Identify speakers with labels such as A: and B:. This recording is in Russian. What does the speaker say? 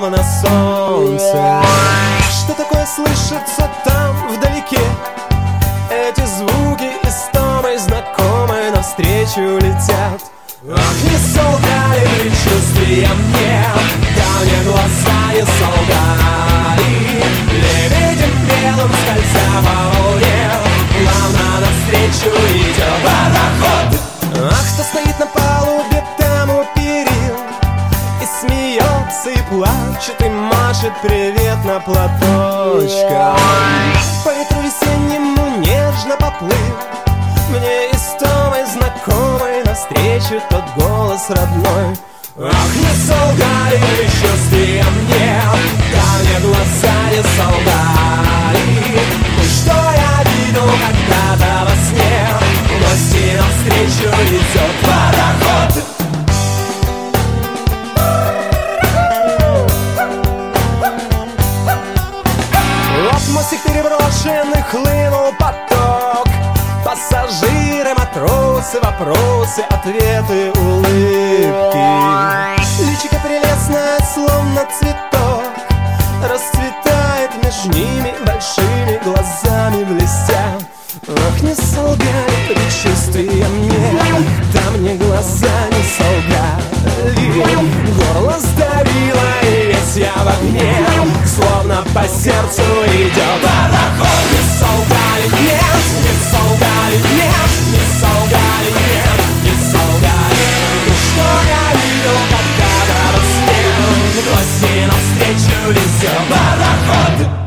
A: на солнце. Что такое слышится там вдалеке? Эти звуки истомой знакомые навстречу летят. Ах, не солгали предчувствия мне, да мне глаза не солгали. Лебедем белым скользя по волне, плавно навстречу идет пароход. Ах, кто стоит на палубе там у перил и смеется, и плачет, и машет привет на платочках. По ветру весеннему нежно поплыл, мне истомой знакомой навстречу тот голос родной. Ах, не солгали предчувствия мне, да мне глаза не солгали. Ну что я видел когда-то во сне, в гости навстречу идет пароход. Вот мостик переброшенный, хлынул поток. Пассажиры, матросы, вопросы, ответы, улыбки. Личико прелестное, словно цветок, расцветает между ними большими глазами блестя. Ах, не солгали предчувствия мне, да мне глаза не солгали. Горло сдавило, и весь я в огне, словно по сердцу идет пароход. Не солгали, нет, не солгали, нет, не солгали, нет, не солгали. Ну что я видел когда-то во сне, в гости навстречу летел пароход.